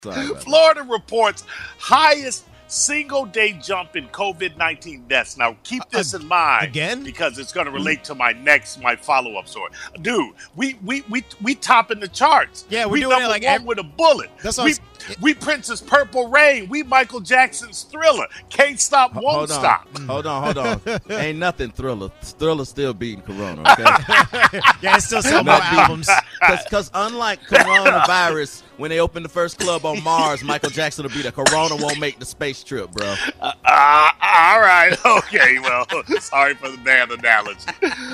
Sorry about that. Florida reports highest single-day jump in COVID-19 deaths. Now, keep this in mind again, because it's going to relate to my follow-up story. Dude, we topping the charts. Yeah, we we're doing number it like one with a bullet. That's what we Prince's Purple Rain. We Michael Jackson's Thriller. Can't stop, won't stop. Hold on. Ain't nothing Thriller. Thriller's still beating Corona, okay? Yeah, it's still selling more albums. Because unlike coronavirus, when they open the first club on Mars, Michael Jackson will be there. Corona won't make the space trip, bro. All right. Okay. Well, sorry for the bad analogy.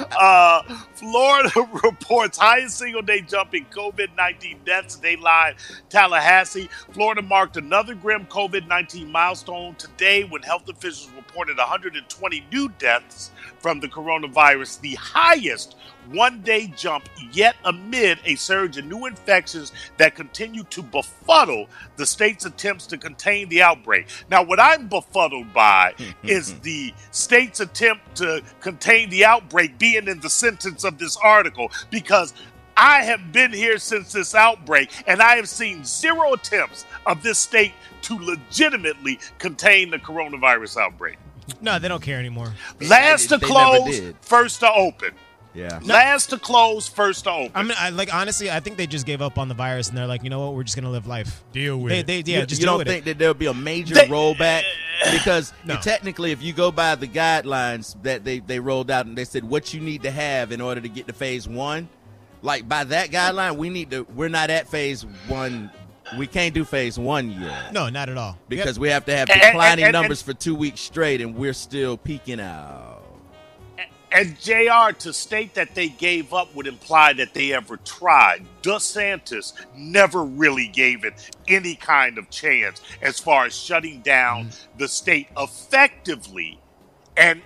Florida reports highest single-day jump in COVID-19 deaths. Dayline, Tallahassee. Florida marked another grim COVID-19 milestone today when health officials reported 120 new deaths from the coronavirus, the highest one-day jump yet amid a surge in new infections that continue to befuddle the state's attempts to contain the outbreak. Now, what I'm befuddled by is the state's attempt to contain the outbreak being in the sentence of this article, because I have been here since this outbreak, and I have seen zero attempts of this state to legitimately contain the coronavirus outbreak. No, they don't care anymore. Last to close, first to open. Yeah. Last to close, first to open. I mean, honestly, I think they just gave up on the virus, and they're like, you know what? We're just gonna live life. Deal with it. You don't think that there'll be a major rollback? Because technically, if you go by the guidelines that they rolled out, and they said what you need to have in order to get to phase one, like by that guideline, we're not at phase one. We can't do phase one yet. No, not at all. Because we have to have declining numbers for 2 weeks straight, and we're still peaking out. And JR, to state that they gave up would imply that they ever tried. DeSantis never really gave it any kind of chance as far as shutting down the state effectively and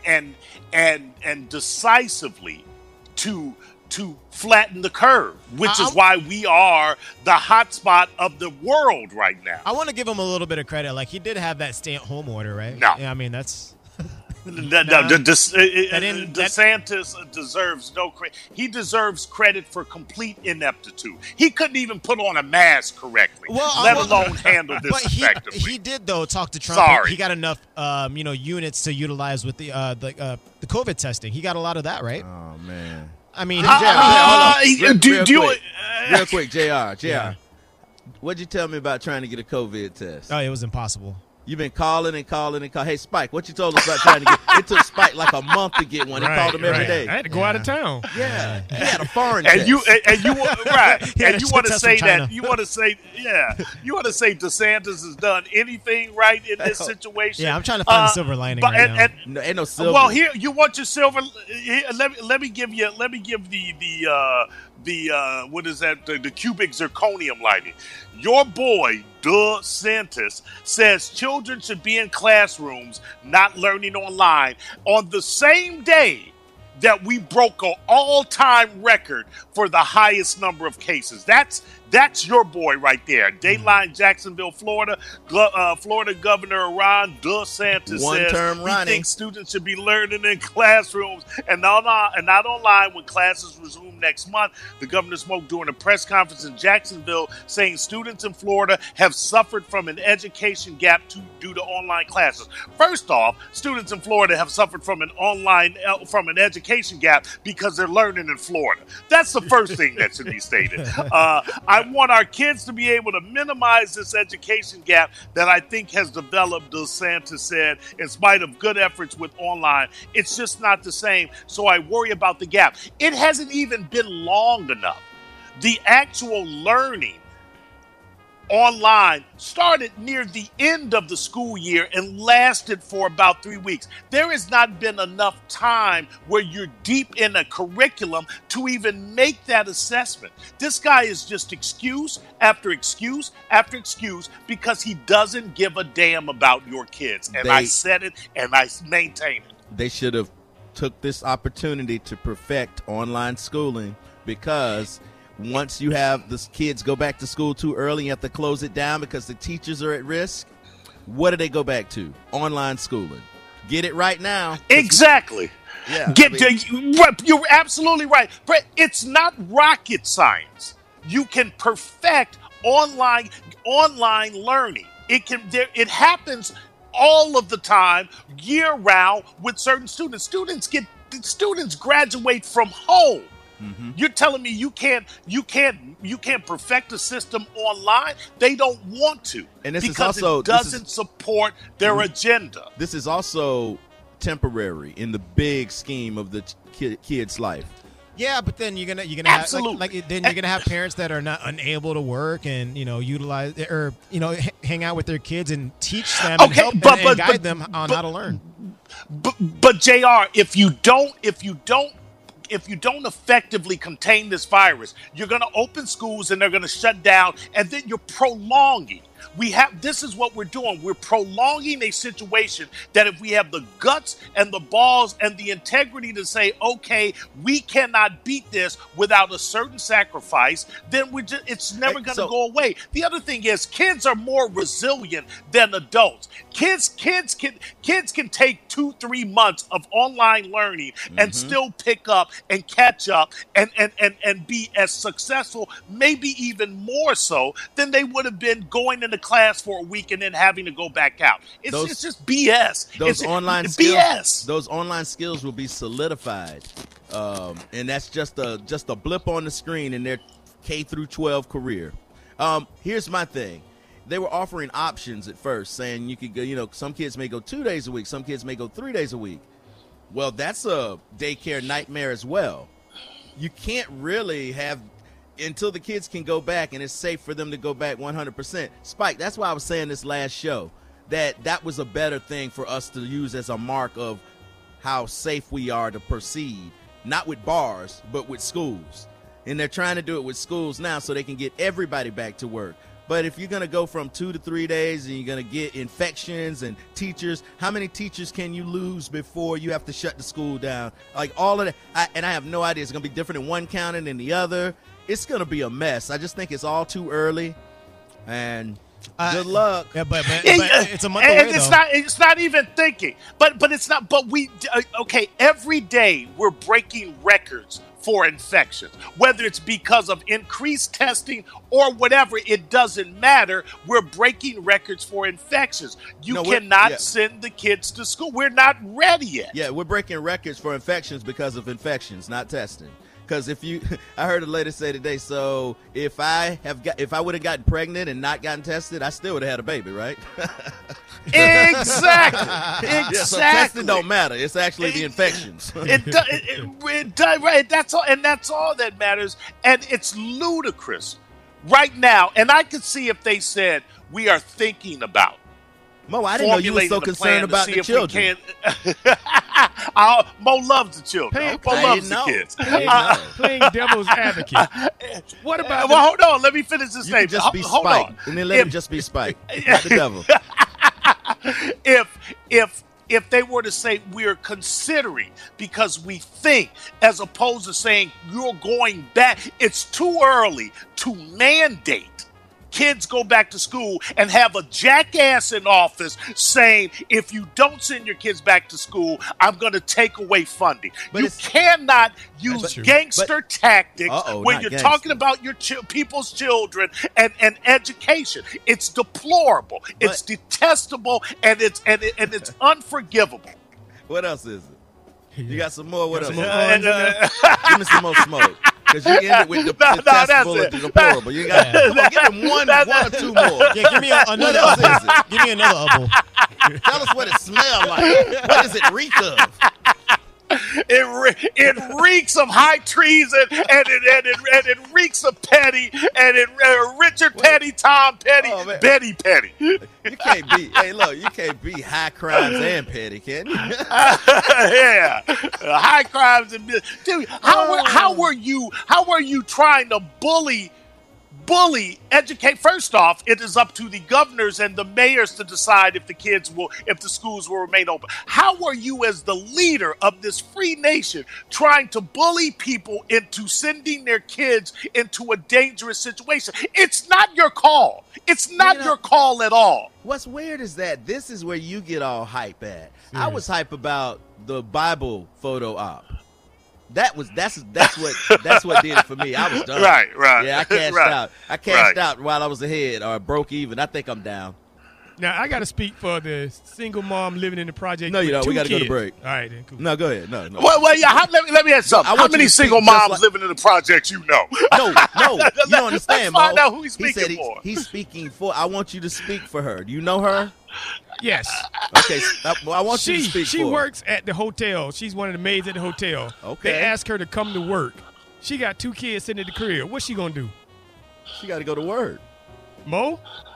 decisively to flatten the curve, which is why we are the hotspot of the world right now. I want to give him a little bit of credit. Like, he did have that stay-at-home order, right? No. Yeah, I mean, that's... DeSantis deserves no credit. He deserves credit for complete ineptitude. He couldn't even put on a mask correctly, let alone handle this effectively. He did, though, talk to Trump. Sorry. He got enough, units to utilize with the COVID testing. He got a lot of that, right? Oh, man. I mean, real quick, JR. Yeah. What'd you tell me about trying to get a COVID test? Oh, it was impossible. You've been calling. Hey, Spike, what you told us about trying to get? It took Spike like a month to get one. He called him every day. I had to go out of town. Yeah, he had a foreign and test. you want to say that you want to say DeSantis has done anything right in this situation? Yeah, I'm trying to find the silver lining right now. No, ain't no silver. Well, here you want your silver. Let me give the what is that? The cubic zirconium lighting. Your boy DeSantis says children should be in classrooms, not learning online, on the same day that we broke an all-time record for the highest number of cases. That's your boy right there. Dayline, Jacksonville, Florida. Florida Governor Ron DeSantis says he thinks students should be learning in classrooms and not online when classes resume next month. The governor spoke during a press conference in Jacksonville, saying students in Florida have suffered from an education gap due to online classes. First off, students in Florida have suffered from an education gap because they're learning in Florida. That's the first thing that should be stated. I want our kids to be able to minimize this education gap that I think has developed, DeSantis said, in spite of good efforts with online. It's just not the same, so I worry about the gap. It hasn't even been long enough. The actual learning online started near the end of the school year and lasted for about 3 weeks. There has not been enough time where you're deep in a curriculum to even make that assessment. This guy is just excuse after excuse after excuse because he doesn't give a damn about your kids. And I said it and I maintain it. They should have took this opportunity to perfect online schooling, because once you have the kids go back to school too early, you have to close it down because the teachers are at risk. What do they go back to? Online schooling. Get it right now. Exactly. Yeah. You're absolutely right. It's not rocket science. You can perfect online learning. It happens all of the time, year round, with certain students. Students graduate from home. Mm-hmm. You're telling me you can't perfect a system online? They don't want to, and this because is also, it doesn't support their agenda. This is also temporary in the big scheme of the kid's life. Yeah, but then you're gonna Absolutely. then you're gonna have parents that are not unable to work and utilize or hang out with their kids and teach them and help and guide them on how to learn. But JR, if you don't effectively contain this virus, you're going to open schools and they're going to shut down, and then you're prolonging. This is what we're doing. We're prolonging a situation that if we have the guts and the balls and the integrity to say, okay, we cannot beat this without a certain sacrifice, then it's never going to go away. The other thing is, kids are more resilient than adults. Kids can take 2-3 months of online learning and still pick up and catch up and be as successful, maybe even more so than they would have been going into class for a week and then having to go back out. It's just BS. Those online skills will be solidified, and that's just a blip on the screen in their K through 12 career. Here's my thing. They were offering options at first, saying you could go, some kids may go 2 days a week, some kids may go 3 days a week. Well, that's a daycare nightmare as well. You can't really have until the kids can go back and it's safe for them to go back 100%. Spike, that's why I was saying this last show, that was a better thing for us to use as a mark of how safe we are to proceed, not with bars, but with schools. And they're trying to do it with schools now so they can get everybody back to work. But if you're going to go from 2 to 3 days and you're going to get infections and teachers, how many teachers can you lose before you have to shut the school down? Like all of that. I have no idea. It's going to be different in one county than the other. It's going to be a mess. I just think it's all too early. And good luck. Yeah, but it's a month away, It's not even thinking. But it's not. But every day we're breaking records for infections, whether it's because of increased testing or whatever. It doesn't matter. We're breaking records for infections. You cannot send the kids to school. We're not ready yet. Yeah, we're breaking records for infections because of infections, not testing. Because I heard a lady say today, so if I would have gotten pregnant and not gotten tested, I still would have had a baby, right? Exactly. Yeah, so testing don't matter. It's actually the infections. It does, right? That's all, and that's all that matters. And it's ludicrous right now. And I could see if they said we are thinking about. Mo, I didn't know you were so concerned about the children. Mo loves the children. Mo loves the kids. Playing devil's advocate. What about? Well, hold on. Let me finish this statement. Just be hold Spike, on. and then let him just be Spike. Not the devil. If they were to say we're considering because we think, as opposed to saying you're going back, it's too early to mandate kids go back to school and have a jackass in office saying, if you don't send your kids back to school, I'm going to take away funding. You cannot use gangster tactics when you're talking about your people's children and education. It's deplorable. It's detestable, and it's unforgivable. What else is it? You got some more? What else? Give me some more smoke. Because you ended with the detestable and the deplorable. You got come on, give him one or two more. Yeah, give me another. What else is it? Give me another bubble. Tell us what it smells like. What does it reek of? It reeks of high treason, and it reeks of Petty, and Richard Petty, Tom Petty, Betty Petty. You can't be. Hey, look, you can't be high crimes and petty, can you? Yeah, high crimes and dude. How were you trying to bully? Educate. First off, it is up to the governors and the mayors to decide if the schools will remain open. How are you, as the leader of this free nation, trying to bully people into sending their kids into a dangerous situation? It's not your call. It's not your call at all. What's weird is that this is where you get all hype at. I was hype about the Bible photo op. that's what did it for me. I was done. Right. Yeah, I cashed out. I cashed out while I was ahead or broke even. I think I'm down. Now, I got to speak for the single mom living in the project. No, you don't. We got to go to kids. break. All right, then. Cool. No, go ahead. No. Well, yeah. Let me ask something. How many single moms living in the project you know? No. You don't understand, Let's find Mo. out who he's speaking for. He's speaking for. I want you to speak for her. Do you know her? Yes. Okay. Well, I want you to speak for her. She works at the hotel. She's one of the maids at the hotel. Okay. They asked her to come to work. She got 2 kids sitting at the crib. What's she going to do? She got to go to work. Mo?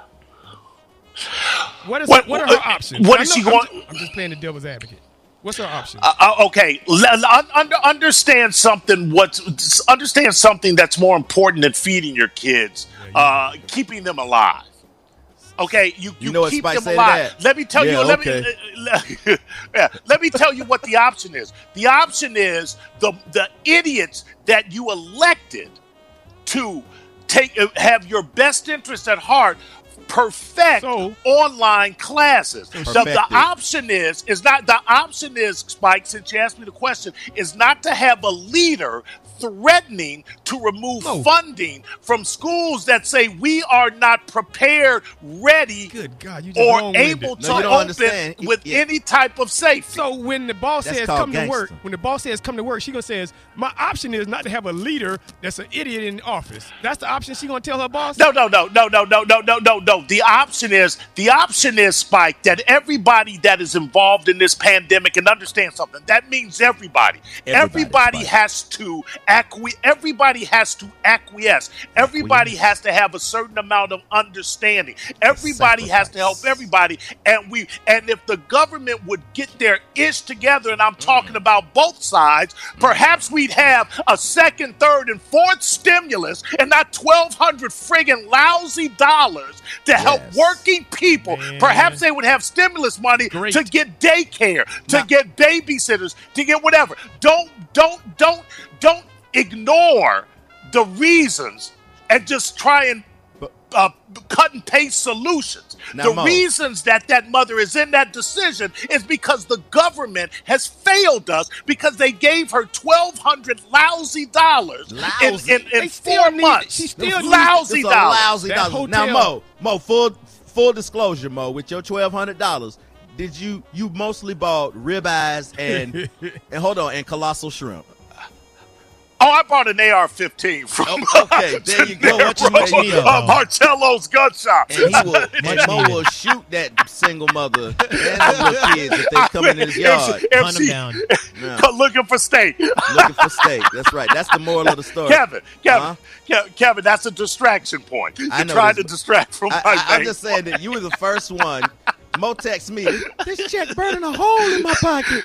What are her options? What is she going? I'm just playing the devil's advocate. What's her option? Okay, understand something. Understand something that's more important than feeding your kids. Keeping them alive. Okay, you know keep what them Spike alive. said Let me tell you. okay. Let me tell you what the option is. The option is the idiots that you elected to have your best interest at heart. Perfect online classes. The option is Spike, since you asked me the question, is not to have a leader threatening to remove funding from schools that say we are not prepared, ready, Good God, or able to open with any type of safety. So when the boss says come to work, she gonna says my option is not to have a leader that's an idiot in the office. That's the option she gonna tell her boss? No. The option is Spike, that everybody that is involved in this pandemic, and understand something, that means everybody. Everybody has to acquiesce. Everybody has to have a certain amount of understanding. Everybody has to help everybody. And if the government would get their ish together, and I'm talking about both sides, perhaps we'd have a second, third, and fourth stimulus, and not $1,200 friggin' lousy dollars to help working people. Man. Perhaps they would have stimulus money to get daycare, to get babysitters, to get whatever. Don't ignore the reasons and just try and cut and paste solutions. Reasons that mother is in that decision is because the government has failed us, because they gave her $1,200 lousy dollars in 4 months. She still lousy dollars. Now, Mo, full disclosure, Mo, with your $1,200, did you mostly bought ribeyes and and colossal shrimp? Oh, I bought an AR-15 from okay, there you go. Marcello's gun shop. And Mo will shoot that single mother and the little kids if they come in his yard. Hunt them down. Looking for steak. Looking for steak. That's right. That's the moral of the story. Kevin, that's a distraction point. You're trying to distract from my I'm just saying that you were the first one. Mo text me, this check burning a hole in my pocket.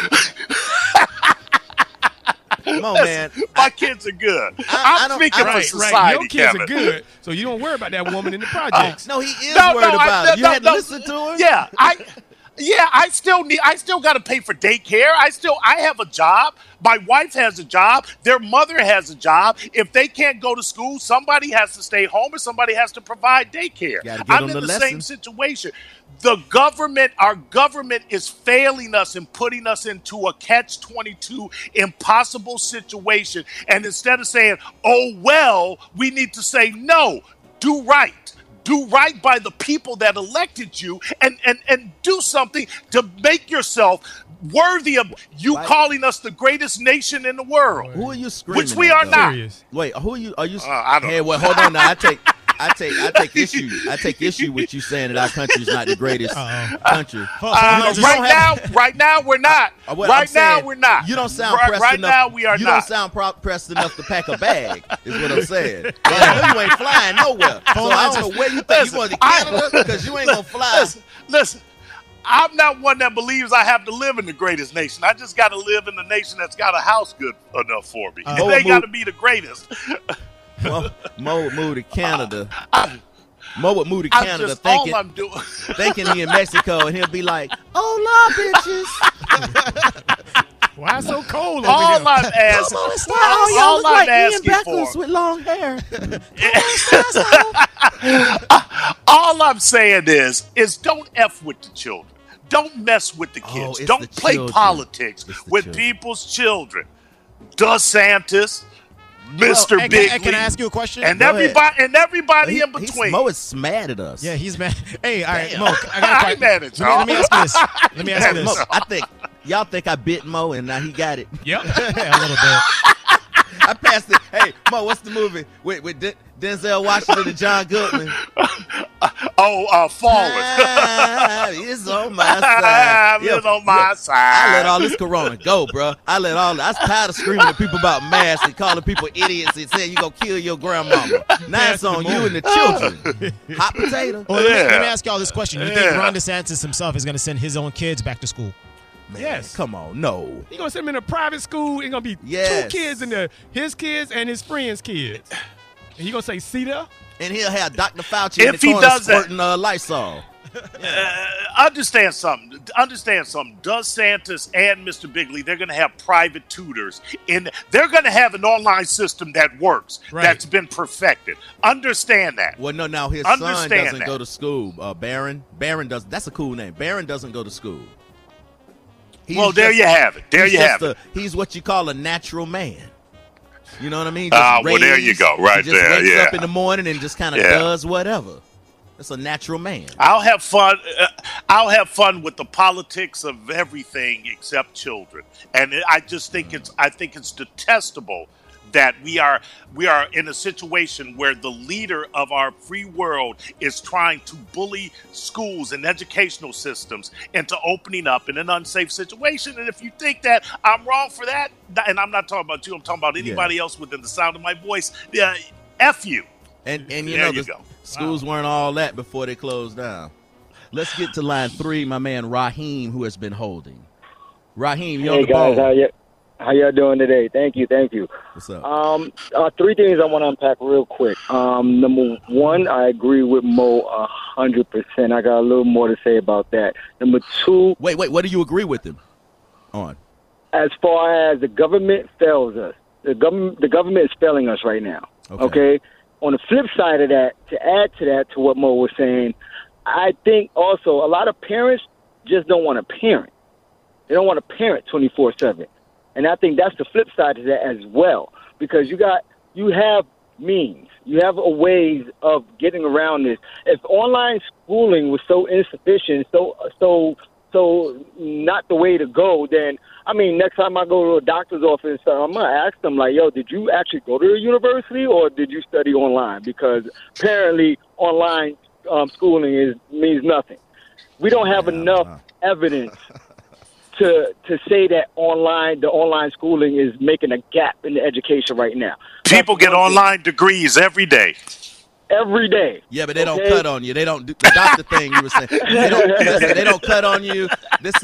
Mo, man. My kids are good. I'm speaking for society, Your kids Kevin. are good, so you don't worry about that woman in the projects. No, he is worried about it. You had to listen to him? Yeah, I still got to pay for daycare. I have a job. My wife has a job. Their mother has a job. If they can't go to school, somebody has to stay home or somebody has to provide daycare. I'm in the same situation. Our government is failing us and putting us into a catch-22 impossible situation. And instead of saying, oh, well, we need to say, no, do right. Do right by the people that elected you and do something to make yourself worthy of calling us the greatest nation in the world. Who are you screaming Which we are not. Wait, who are you? Are you? I don't know. Well, hold on now. I take issue. I take issue with you saying that our country is not the greatest country. Right now, we're not. We're not. You don't sound pressed enough. Right now, we are you not. You don't sound pressed enough to pack a bag. Is what I'm saying. I know you ain't flying nowhere. So I don't know where you think you going to Canada because you ain't gonna fly. Listen. I'm not one that believes I have to live in the greatest nation. I just got to live in the nation that's got a house good enough for me. They got to be the greatest. Mo would move to Canada. Mo would move to Canada thinking he in Mexico, and he'll be like, "Oh, Lord, bitches." Why so cold over all here? I'm asking, all I'm asking for, with long hair. All I'm saying is don't F with the children. Don't mess with the kids. Don't play politics with people's children. DeSantis, Mr. Bigley. Can I ask you a question? And everybody in between. Mo is mad at us. Yeah, he's mad. Hey, all right, Damn. Mo. I ain't mad at y'all. Let me ask you this. Let me ask you Mo, this. I think y'all think I bit Mo and now he got it. Yep. Yeah, a little bit. I passed it. Hey, Mo, what's the movie with Denzel Washington and John Goodman? Fallen. He's on my side. He's on my I let side. all this corona go, bro. I was tired of screaming at people about masks and calling people idiots and saying you gonna kill your grandmama. Now it's on you and the children. Hot potato. Well, let me ask y'all this question. You think Ron DeSantis himself is going to send his own kids back to school? Man, Yes. come on, no. He gonna send him in a private school. It's gonna be Yes. 2 kids in there, his kids and his friends' kids. And he gonna say, "See there." And he'll have Dr. Fauci in If the he corner does that- squirting Lysol. Understand something. DeSantis and Mr. Bigley, they're going to have private tutors. They're going to have an online system that works, that's been perfected. Understand that. Well, no, now his son doesn't go to school. Barron does. That's a cool name. Barron doesn't go to school. There you have it. He's what you call a natural man. You know what I mean? There you go. Right he just there. wakes Yeah. up in the morning and just kind of does whatever. That's a natural man. I'll have fun. I'll have fun with the politics of everything except children. And I just think it's detestable that we are in a situation where the leader of our free world is trying to bully schools and educational systems into opening up in an unsafe situation. And if you think that I'm wrong for that, and I'm not talking about you, I'm talking about anybody else within the sound of my voice, F you. And there you go. Schools weren't all that before they closed down. Let's get to line 3, my man Raheem, who has been holding. Raheem, you're on the guys, ball. how y'all doing today? Thank you. What's up? 3 things I want to unpack real quick. Number 1, I agree with Mo 100%. I got a little more to say about that. Number 2. Wait, what do you agree with him on? As far as the government fails us, the government is failing us right now. Okay? On the flip side of that, to add to that, to what Mo was saying, I think also a lot of parents just don't want to parent. They don't want to parent 24/7. And I think that's the flip side of that as well, because you have means, you have a ways of getting around this. If online schooling was so insufficient, so not the way to go, then next time I go to a doctor's office, I'm gonna ask them like, "Yo, did you actually go to a university or did you study online?" Because apparently online schooling means nothing. We don't have enough evidence to say that the online schooling is making a gap in the education right now. People get online degrees every day. Every day. Yeah, but they don't cut on you. They don't do the doctor thing you were saying. They don't cut on you. This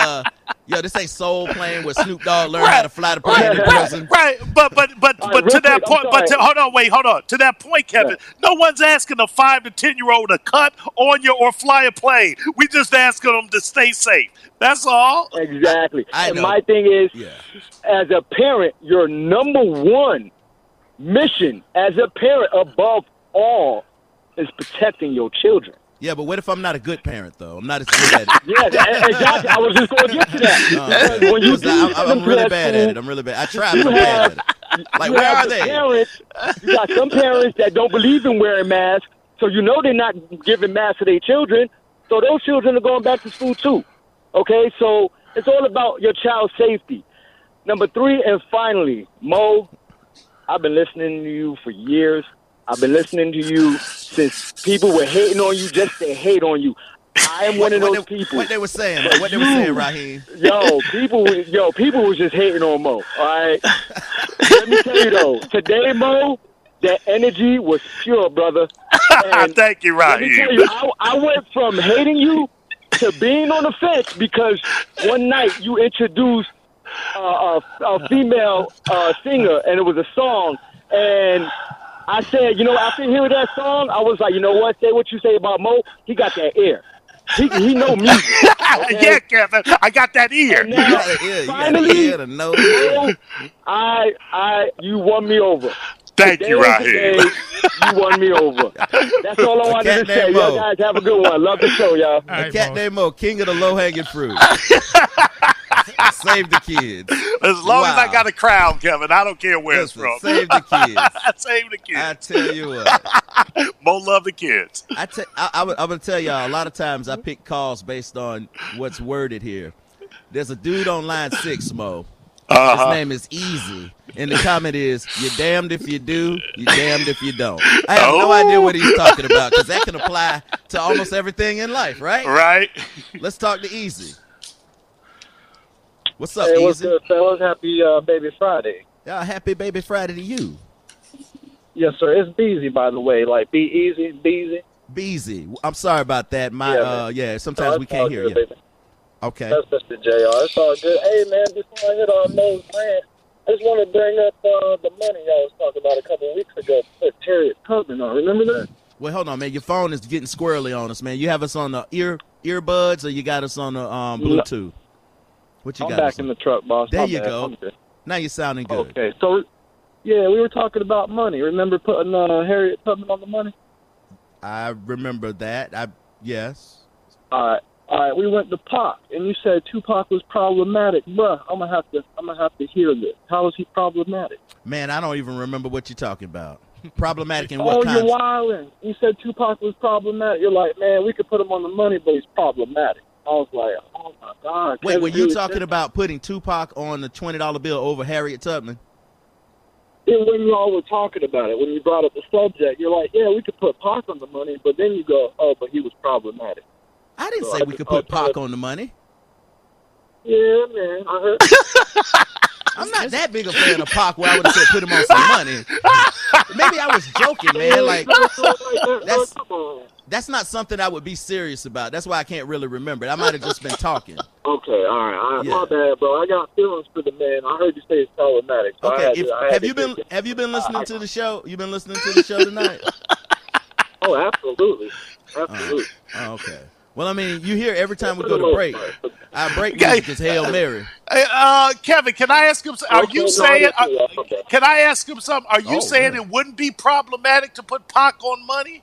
ain't Soul playing where Snoop Dogg learned how to fly the plane in prison. Right, but to that point, hold on. To that point, Kevin, no one's asking a 5 to 10-year-old to cut on you or fly a plane. We just asking them to stay safe. That's all. Exactly. And my thing is, as a parent, your number 1 mission as a parent above all is protecting your children. Yeah, but what if I'm not a good parent, though? I'm not as good at it. Yeah, exactly. I was just going to get to that. I'm really bad at it. I'm really bad. I try, but I'm bad at it. Like, where are they? You got some parents that don't believe in wearing masks, so they're not giving masks to their children, so those children are going back to school too. Okay, so it's all about your child's safety. Number 3, and finally, Mo, I've been listening to you for years. I've been listening to you since people were hating on you just to hate on you. I am one of those people. What they were saying, Raheem. People was just hating on Mo. All right. Let me tell you though, today, Mo, that energy was pure, brother. And thank you, Raheem. Let me tell you, I went from hating you to being on the fence because one night you introduced a female singer, and it was a song, and I said, after hearing that song, I was like, you know what? Say what you say about Mo. He got that ear. He know music. Okay? Yeah, Kevin. I got that ear. And now, finally, you won me over. Thank you, Raheem. You won me over. That's all I wanted to say. Y'all guys have a good one. Love the show, y'all. A cat named Mo, king of the low-hanging fruit. Save the kids. As long as I got a crown, Kevin, I don't care where it's from. Save the kids. Save the kids. I tell you what. More love the kids. I'm going to tell y'all, a lot of times I pick calls based on what's worded here. There's a dude on line 6, Mo. His name is Easy. And the comment is, you're damned if you do, you're damned if you don't. I have no idea what he's talking about because that can apply to almost everything in life, right? Right. Let's talk to Easy. What's up, Easy? Hey, what's good, fellas? Happy Baby Friday. Yeah, happy Baby Friday to you. Yes, sir. It's Beezy, by the way. Like, be easy, Beezy. Beezy. I'm sorry about that. Sometimes we can't hear you. Baby. Okay. That's Mr. JR. It's all good. Hey, man, before I hit on Mo's rant, I just want to bring up the money y'all was talking about a couple of weeks ago. Put Harriet Tubman on. Remember that? Well, hold on, man. Your phone is getting squirrely on us, man. You have us on the earbuds or you got us on the Bluetooth? What you I'm got? back in the truck, boss. There My you bad. go. Now you're sounding good. Okay, so, yeah, we were talking about money. Remember putting Harriet Tubman on the money? I remember that. Yes. All right, we went to Pac, and you said Tupac was problematic. Bruh, I'm gonna have to hear this. How is he problematic? Man, I don't even remember what you're talking about. Problematic in what Oh, kind? you're wilding. You said Tupac was problematic. You're like, man, we could put him on the money, but he's problematic. I was like, oh my God. Wait, were you talking about putting Tupac on the $20 bill over Harriet Tubman? Yeah, when you all were talking about it, when you brought up the subject, you're like, yeah, we could put Pac on the money, but then you go, oh, but he was problematic. I didn't say we could put Pac on the money. Yeah, man, I heard. I'm not that big a fan of Pac where I would have said put him on some money. Maybe I was joking, man. Like, that's not something I would be serious about. That's why I can't really remember it. I might have just been talking. Okay, all right. Yeah. My bad, bro. I got feelings for the man. I heard you say it's problematic. So okay, have you been listening to the show? You been listening to the show tonight? Oh, absolutely. Absolutely. Oh, okay. Well, I mean, you hear every time we go to break. Our break music is Hail Mary. Kevin, can I ask him something? Are you saying? Can I ask him something? Are you saying it wouldn't be problematic to put Pac on money?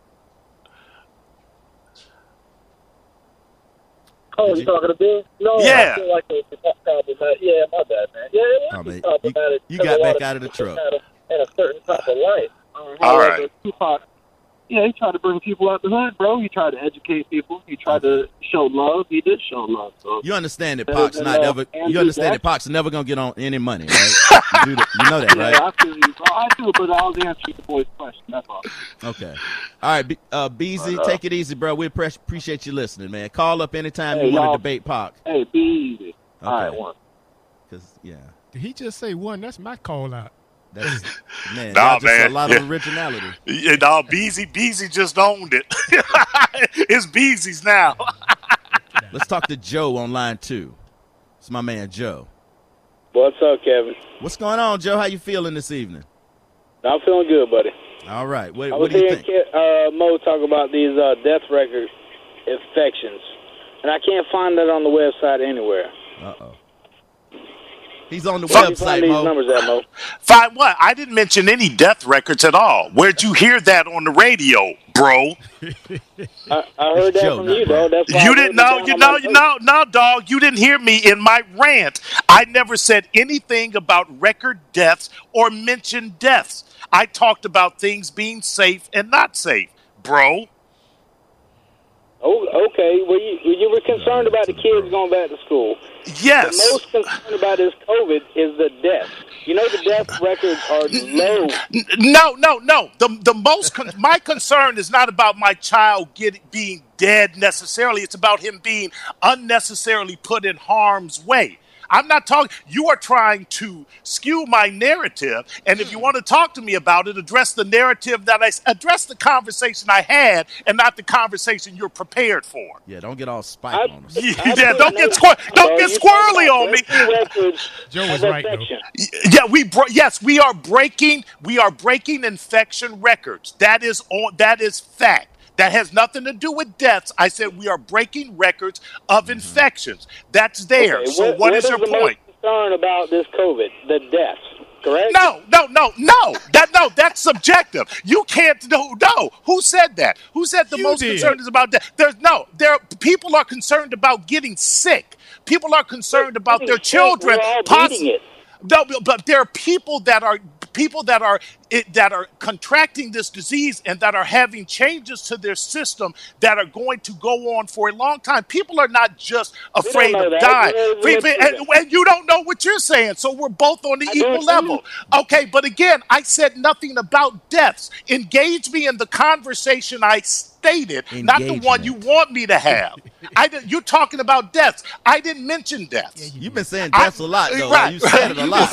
Oh, you talking to Bill? No, yeah. I feel like it's problematic. Yeah, my bad, man. Yeah, it would be problematic. You got back out of the truck. In a certain type of life. All right. Tupac, yeah, he tried to bring people out the hood, bro. He tried to educate people. He tried to show love. He did show love. So. You understand that Pac's not ever. You understand that Pac's never gonna get on any money, right? You know that, right? Yeah, I feel you, bro. I do, but I was answering the boy's question. That's all. Okay. All right, Beezy, take it easy, bro. We appreciate you listening, man. Call up anytime you want to debate Pac. Hey, be easy. Okay. All right, one. Did he just say one? That's my call out. That's, man, nah, man. A lot of originality. Yeah, no, Beezy just owned it. It's Beezy's now. Let's talk to Joe on line 2. It's my man Joe. What's up, Kevin? What's going on, Joe? How you feeling this evening? I'm feeling good, buddy. All right. What do you think? Mo talk about these death record infections, and I can't find that on the website anywhere. Uh-oh. He's on the website, these Mo. Numbers at, Mo. Find what? I didn't mention any death records at all. Where'd you hear that on the radio, bro? I heard that from you, dog. That's why you didn't know. No, dog. You didn't hear me in my rant. I never said anything about record deaths or mentioned deaths. I talked about things being safe and not safe, bro. Oh, okay. Well, you were concerned about the kids going back to school. Yes. The most concerned about this COVID is the death. You know the death records are low. No. The most my concern is not about my child being dead necessarily. It's about him being unnecessarily put in harm's way. I'm not talking. You are trying to skew my narrative, and if you want to talk to me about it, address the narrative address the conversation I had, and not the conversation you're prepared for. Yeah, don't get all spiked on us. Yeah, don't get squirrely on me. Joe was right, though. Yeah, we are breaking infection records. That is fact. That has nothing to do with deaths. I said we are breaking records of infections. That's there. Okay, so what is your point? Most concern about this COVID? The deaths. correct? No. That's subjective. You can't. No. Who said that? Who said the most concern is about death? People are concerned about getting sick. People are concerned about their children. No, but there are people that are contracting this disease and that are having changes to their system that are going to go on for a long time. People are not just afraid of dying. And you don't know what you're saying, so we're both on the equal level. Okay, but again, I said nothing about deaths. Engage me in the conversation I stated, not the one you want me to have. You're talking about deaths. I didn't mention deaths. You've been saying deaths a lot, though. Right. You said it a lot.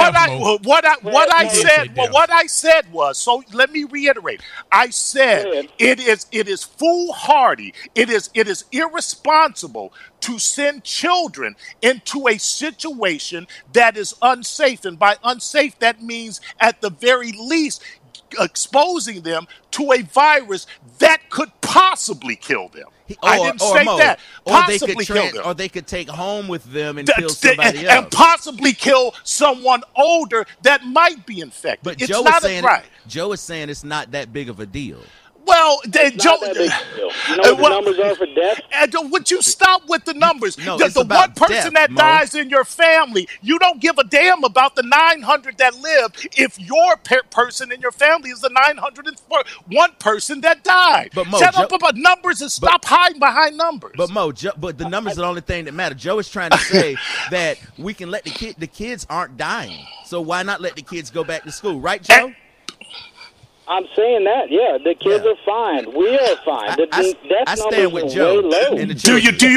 What I said was, so let me reiterate. I said it is foolhardy. It is irresponsible to send children into a situation that is unsafe. And by unsafe, that means at the very least exposing them to a virus that could possibly kill them. I didn't say that. Possibly kill them. Or they could take home with them and kill somebody else. And possibly kill someone older that might be infected. But it's Joe not is saying right. Joe is saying it's not that big of a deal. Well, Joe, you know what the numbers are for death? Would you stop with the numbers? No, the one person that Mo. dies in your family, you don't give a damn about the 900 that live if your person in your family is the 901 person that died. But Mo, Shut up about numbers and stop hiding behind numbers. But Mo, but the numbers are the only thing that matter. Joe is trying to say that we can let the kids aren't dying. So why not let the kids go back to school, right, Joe? I'm saying that, yeah. The kids are fine. We are fine. I stand with Joe and the children. Do you?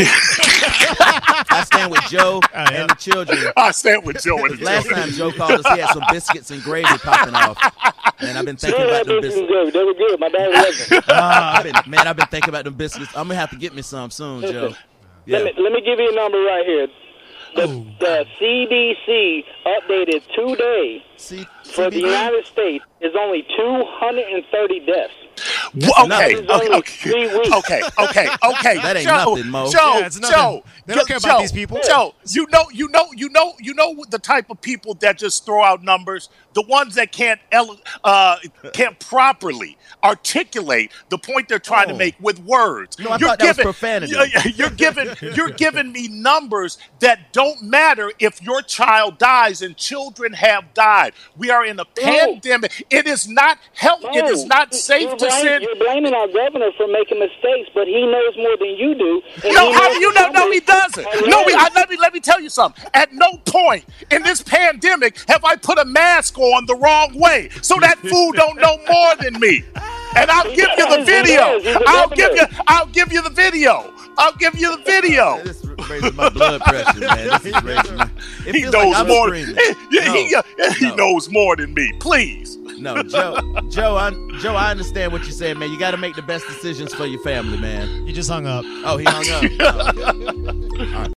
I stand with Joe and the children. I stand with Joe and the Last children. time Joe called us, he had some biscuits and gravy popping off, and I've been thinking about them biscuits. They were good. My dad loves them. I've been thinking about them biscuits. I'm gonna have to get me some soon, Joe. Yeah. Let me give you a number right here. The CDC updated today for the United States is only 230 deaths. Okay. That ain't nothing, Mo. Joe, they don't care about these people. Joe, you know the type of people that just throw out numbers, the ones that can't properly articulate the point they're trying to make with words. No, I thought that was profanity. You're giving me numbers that don't matter if your child dies, and children have died. We are in a pandemic. It is not health. It is not safe to send. You're blaming our governor for making mistakes, but he knows more than you do. No, how do you know? No, he doesn't. No, let me tell you something. At no point in this pandemic have I put a mask on the wrong way, so that fool don't know more than me. And I'll give you the video. I'll give you the video. This is raising my blood pressure, man. This is raising my. He knows more. He knows more than me. Please. No, Joe, I understand what you're saying, man. You got to make the best decisions for your family, man. You just hung up. Oh, he hung up. Oh, okay.